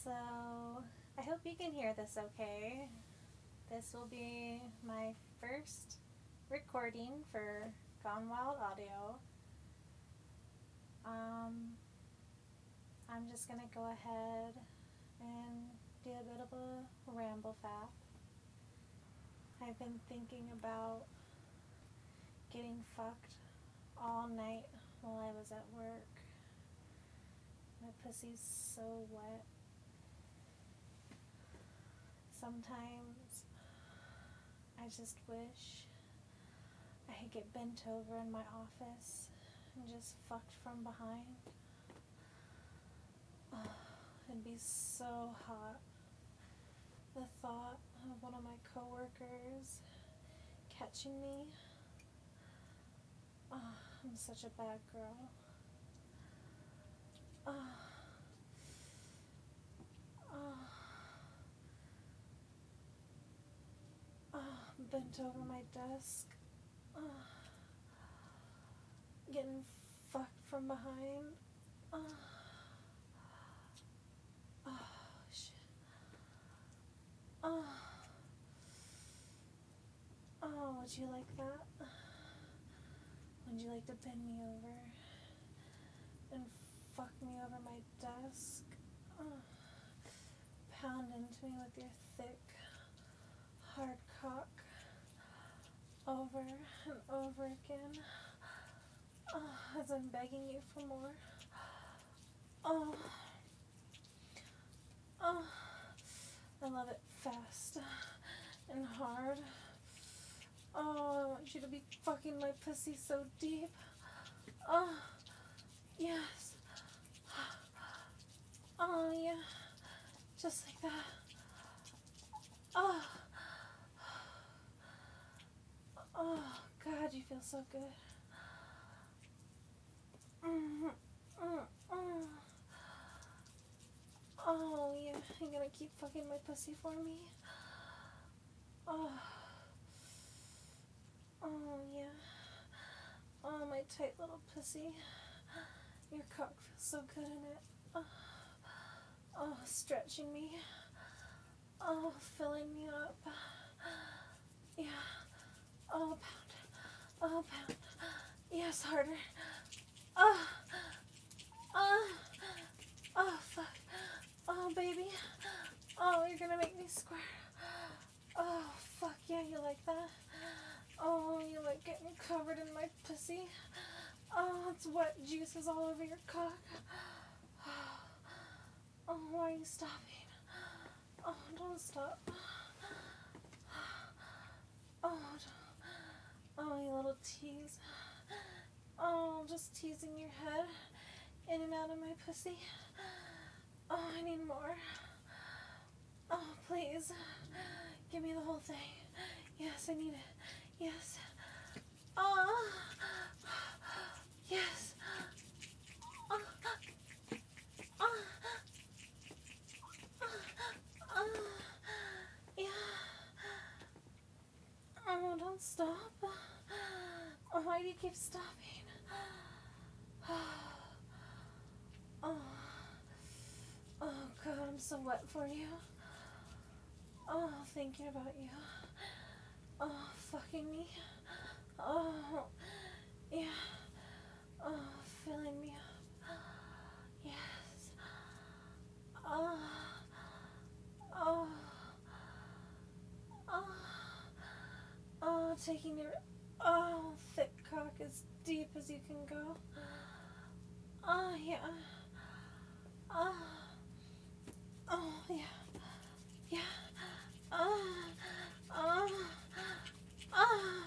So, I hope you can hear this okay. This will be my first recording for Gone Wild Audio. I'm just gonna go ahead and do a bit of a ramble fap. I've been thinking about getting fucked all night while I was at work. My pussy's so wet. Sometimes I just wish I could get bent over in my office and just fucked from behind. Oh, it'd be so hot. The thought of one of my coworkers catching me. Oh, I'm such a bad girl. Oh, oh, oh, bent over my desk. Oh, getting fucked from behind. Oh, oh shit. Oh, oh, would you like that? Would you like to bend me over and fuck me over my desk? Oh, pound into me with your thick, hard cock over and over again. Oh, as I'm begging you for more. Oh, oh, I love it fast and hard. Oh, I want you to be fucking my pussy so deep. Oh, yes. Oh, yeah. Just like that. Oh. Oh, God, you feel so good. Oh, yeah. You're gonna keep fucking my pussy for me? Oh. Oh, yeah. Oh, my tight little pussy. Your cock feels so good in it. Oh, oh, stretching me. Oh, filling me up. Yeah. Oh, pound. Oh, pound. Yes, harder. Oh. Oh. Oh, fuck. Oh, baby. Oh, you're gonna make me squirt. Oh, fuck yeah, you like that? Oh, you like getting covered in my pussy? Oh, it's wet juices all over your cock. Oh, why are you stopping? Oh, don't stop. Oh, oh, you little tease. Oh, just teasing your head in and out of my pussy. Oh, I need more. Oh, please. Give me the whole thing. Yes, I need it. Yes. Oh. Yes. Oh. Oh. Oh. Yeah. Oh, don't stop. Oh, why do you keep stopping? Oh. Oh, God, I'm so wet for you. Oh, thinking about you. Oh, fucking me. Oh, yeah. Oh, filling me up. Yes. Oh. Oh. Oh. Oh, taking your thick cock as deep as you can go. Oh, yeah. Oh. Oh, yeah. Yeah. Oh. Oh. Oh.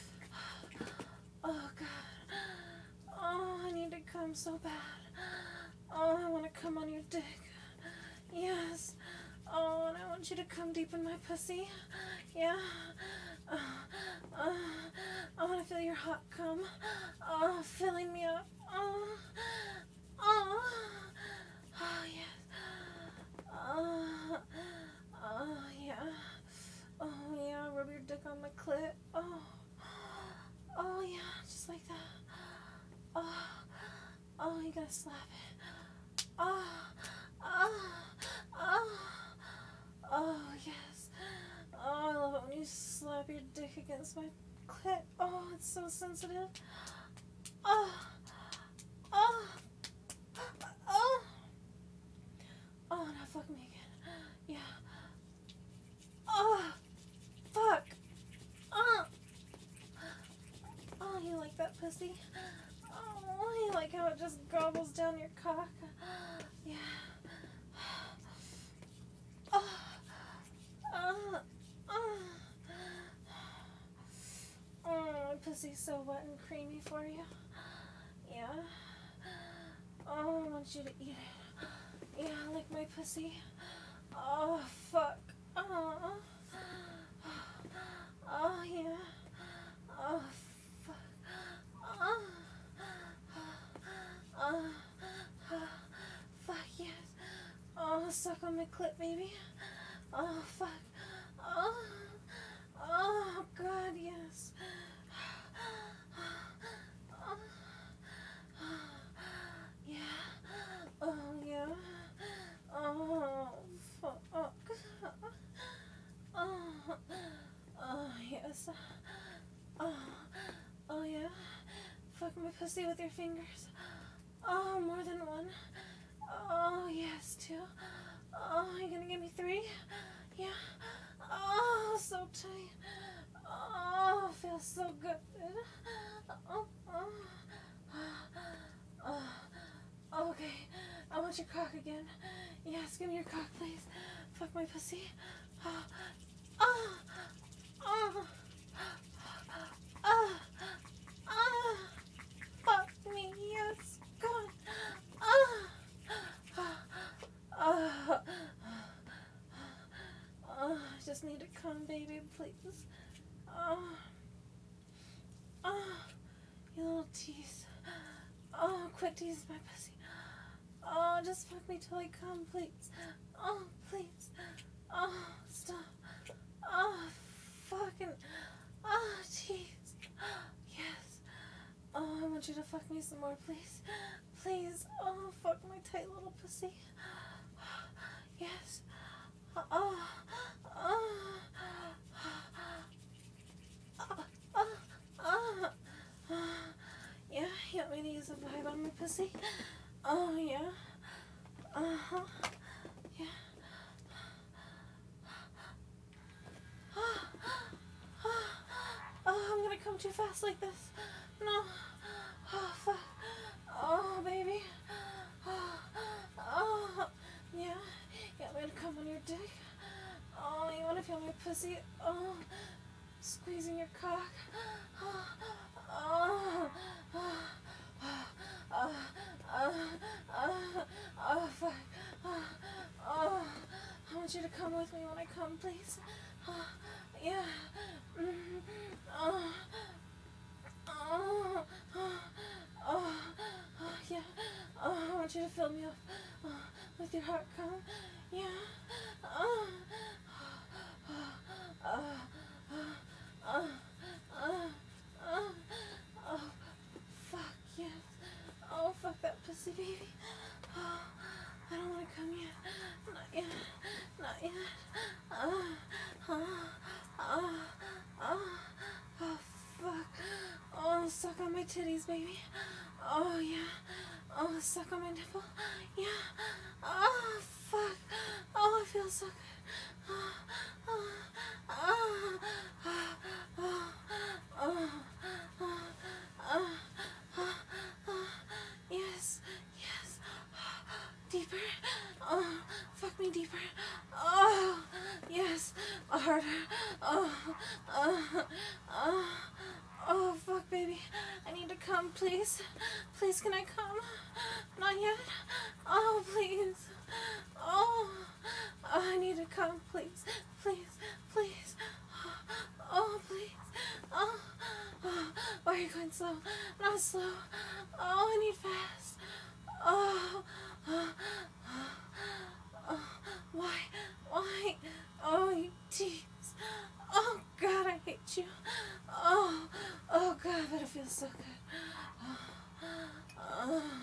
Oh, God. Oh, I need to come so bad. Oh, I want to come on your dick. Yes. Oh, and I want you to come deep in my pussy. Yeah. I want to feel your hot cum. Oh, filling me up. Oh. Oh. Oh, yes. Oh, yeah. Oh, yeah. Rub your dick on my clit. Oh. Oh, yeah. Just like that. Oh, you gotta slap it. Oh, oh, oh. Oh, yes. Oh, I love it when you slap your dick against my clit. Oh, it's so sensitive. Oh, oh, oh. Oh, now fuck me again. Yeah. Oh, fuck. Oh. Oh, you like that pussy? Oh, you like how it just gobbles down your cock? Yeah. Oh. Oh. My pussy's so wet and creamy for you. Yeah. Oh, I want you to eat it. Yeah, lick my pussy. Oh, fuck. Oh. Oh, yeah. Oh, fuck. Oh. Oh. Fuck, yes. Oh, suck on my clit, baby. Oh, fuck. Oh. Oh, God, yes. Oh. Yeah. Oh, yeah. Oh, fuck. Oh. Oh, yes. Oh. Oh, yeah. Fuck my pussy with your fingers. Oh, more than one. Oh, yes, two. Oh, you gonna give me three? Yeah. Oh, so tight. Oh, feels so good. Oh, oh. Oh, okay. I want your cock again. Yes, give me your cock, please. Fuck my pussy. Oh, oh, oh, oh, oh. Fuck me, yes, God. Oh, oh, oh, I just need to come, baby, please. Oh, oh, you little tease. Oh, quit teasing my pussy. Oh, just fuck me till I come, please. Oh, please. Oh, stop. Oh, fucking. Oh, jeez. Yes. Oh, I want you to fuck me some more, please. Please. Oh, fuck my tight little pussy. Yes. Oh. Oh. Oh. Oh. Yeah, you want me to use a vibe on my pussy? Oh, yeah. Uh-huh. Yeah. Oh, I'm gonna come too fast like this. No. Oh, fuck. Oh, baby. Oh. Yeah. Yeah, I'm gonna come on your dick. Oh, you wanna feel my pussy? Oh. Squeezing your cock. Oh. Oh. Oh. Oh, fuck. Oh. I want you to come with me when I come, please. Oh. Yeah. Oh. Oh, oh, oh, oh, yeah. Oh, I want you to fill me up with your heart cum. Yeah. Oh, oh, oh, oh, oh, oh, oh, fuck yes. Oh, fuck that pussy, baby. Oh, I don't want to come yet. Not yet. Not yet. Oh, oh, oh, oh, oh, fuck. Oh, suck on my titties, baby. Oh, yeah. Oh, suck on my nipple. Yeah. Oh, fuck. Oh, I feel so good. Oh, oh, oh, oh, oh, oh, oh, oh, oh. Yes, yes. Deeper. Oh, fuck me deeper. Oh, yes. Harder. Oh, oh, oh. Oh, fuck, baby. I need to come, please. Please, can I come? Not yet. Oh, please. Oh, I need to come, please. Please, please. Oh, please. Oh, oh. Why are you going slow? Not slow. Oh, I need fast. Oh, oh, oh. Why? Why? Oh, you tease. Oh, God, I hate you. Oh, oh, God, but it feels so good. Oh,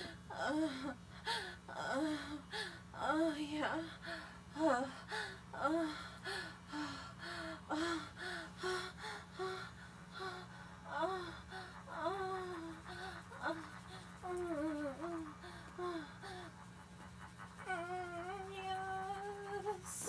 oh, oh, oh, oh, yeah. Oh, oh, Yes.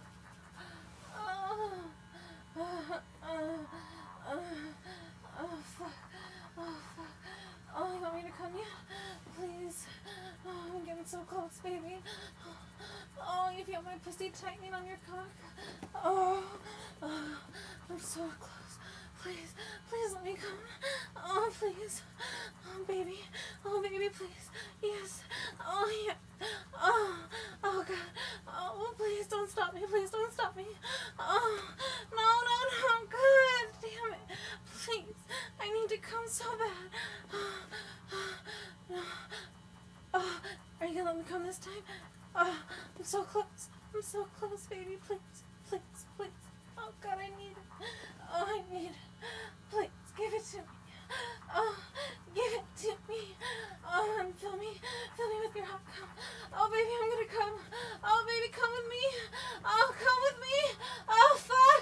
Oh, fuck. Oh, fuck. Oh, you want me to come yet? Please. Oh, I'm getting so close, baby. Oh, you feel my pussy tightening on your cock? Oh, I'm so close. Please, please let me come. Oh, please. Oh, baby, please. Yes. Oh, yeah. Oh, God. Oh, please don't stop me. Please don't stop me. Oh, no. God damn it. Please. I need to come so bad. No. Oh, are you gonna let me come this time? Oh, I'm so close. I'm so close, baby. Please. Oh, God, I need it. Oh, I need it. Please, give it to me. Oh, give it to me. Oh, and fill me with your hot cum. Oh, baby, I'm gonna come. Oh, baby, come with me. Oh, come with me. Oh, fuck.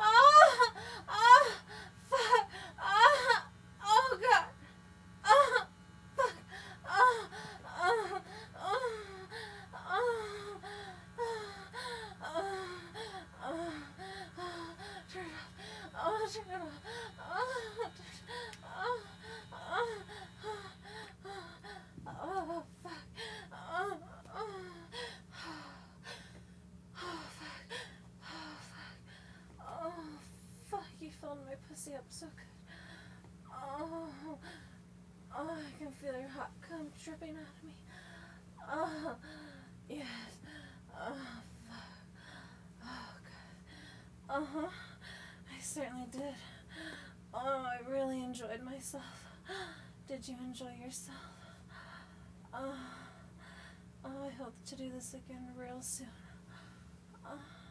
Fuck. Oh, God. Oh, fuck. Oh, oh, oh, oh, turn it off. Oh, turn it off. Oh, fuck. Oh, fuck. Oh, fuck. You filled my pussy up so good. Oh, I can feel your hot cum dripping out of me. Oh, yes. Oh, fuck. Oh, God. Uh-huh. I certainly did. Oh, I really enjoyed myself. Did you enjoy yourself? Oh, I hope to do this again real soon.